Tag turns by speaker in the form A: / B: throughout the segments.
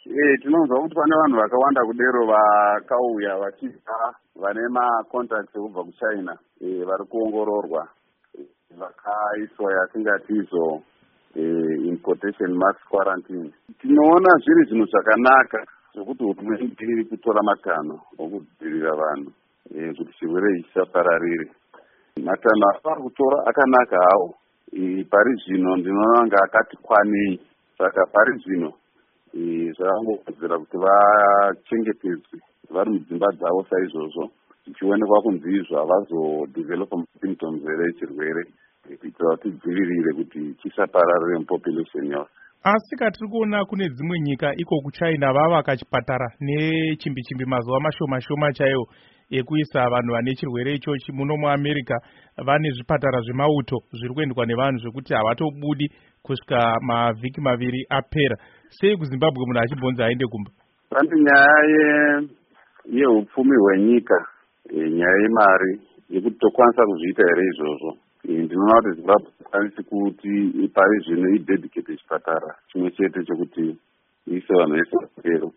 A: Tinonzwa kuti pane vanhu vakawanda kudero vakauya vachibva vane macontacts ekubva kuchina vari kuongororwa vakaiswa yatingati izo importation mass quarantine. Tinoona zviri zvinhu zvakanaka zvokuti hurumende iri kutora matanho okudzivirira vanhu kuti chirwere ichi chisapararire. Matanho avari kutora akanaka hawo. Pari zvino ndinoona nga akati kwanei. Saka pari zvino zvakangokodzera kuti vachengetedzwe vari mudzimba dzavo saizvozvo, zvichionekwa kunzi izvo havazodevelopa symptoms here echirwere kuitira kuti dzivirire kuti chisapararire mupopulation yavo.
B: Asi tiri kuona kune dzimwe nyika iko kuchina vavaka chipatara nechimbi mazuva mashoma chaiwo ekuisa vanhu vane chirwere ichochi. Muno muAmerica vane zvipatara zvemauto zviri kuendwa nevanhu zvekuti havatobudi kusvika mavhiki maviri apera. Sei kuZimbabwe munhu achibvunza aende kumba?
A: Pane nyaya yeupfumi hwenyika, nyaya yemari yekuti tokwanisa kuzviita here izvozvo. Ndinoona kuti Zimbabwe kwanisi kuti pari zvino idedicate chipatara chimwe chete chekuti ise vanhu vese vakero.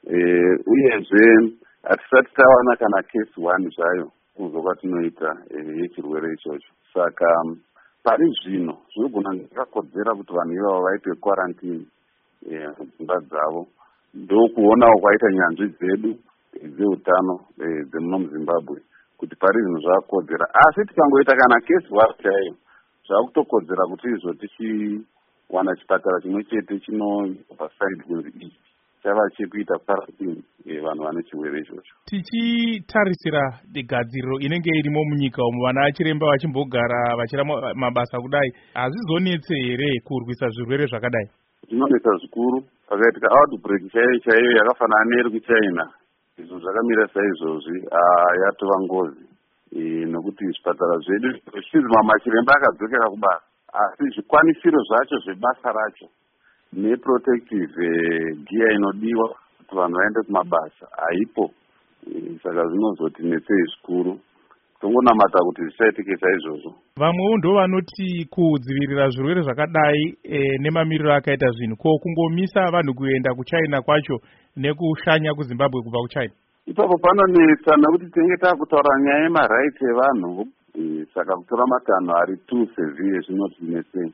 A: Uyezve hatisati tawana kana case 1 zvayo kunzwa kwatinoita yechirwere ichocho. Saka pari zvino zvinogona zvakakodzera kuti vanhu ivavo vaitwe quarantine mudzimba dzavo. Ndokuonawo kwaita nyanzvi dzedu dzeutano dzemuno muZimbabwe kuti pari zvino zvakakodzera. Asi tikangoita kana case 1 chaiyo zvakutokodzera kuti izvo tichiwana chipatara chimwe chete chinopa side kunzi ichi chava chekuita quarantine vanhu vane chirwere ichocho.
B: Tichitarisira gadziriro inenge irimo munyika umu, vana chiremba vachimbogara vachira mabasa kudai, hazvizonetse here kurwisa zvirwere zvakadai?
A: Zvinonetsa zvikuru. Pakaitika outbreak chaiyo yakafanana neiri kuchina, izvo zvakamira saizvozvi yatova ngozi nokuti zvipatara zvedu zvichinzi machiremba akadzokera kubasa, asi zvikwanisiro zvacho zvebasa racho neprotective gear inodiwa kuti vanhu vaende kumabasa haipo. Saka zvinozotinetsei zvikuru. Tongonamata kuti zvisaitike saizvozvo.
B: Vamwewo ndo vanoti kudzivirira zvirwere zvakadai nemamiriro akaita zvinhu, ko kungomisa vanhu kuenda kuchina kwacho nekushanya kuZimbabwe kubva kuchina?
A: Ipapo panonetsa nekuti tinenge taakutaura nyaya yemarights evanhu. Saka kutora matanho ari too severe zvinotinetsei.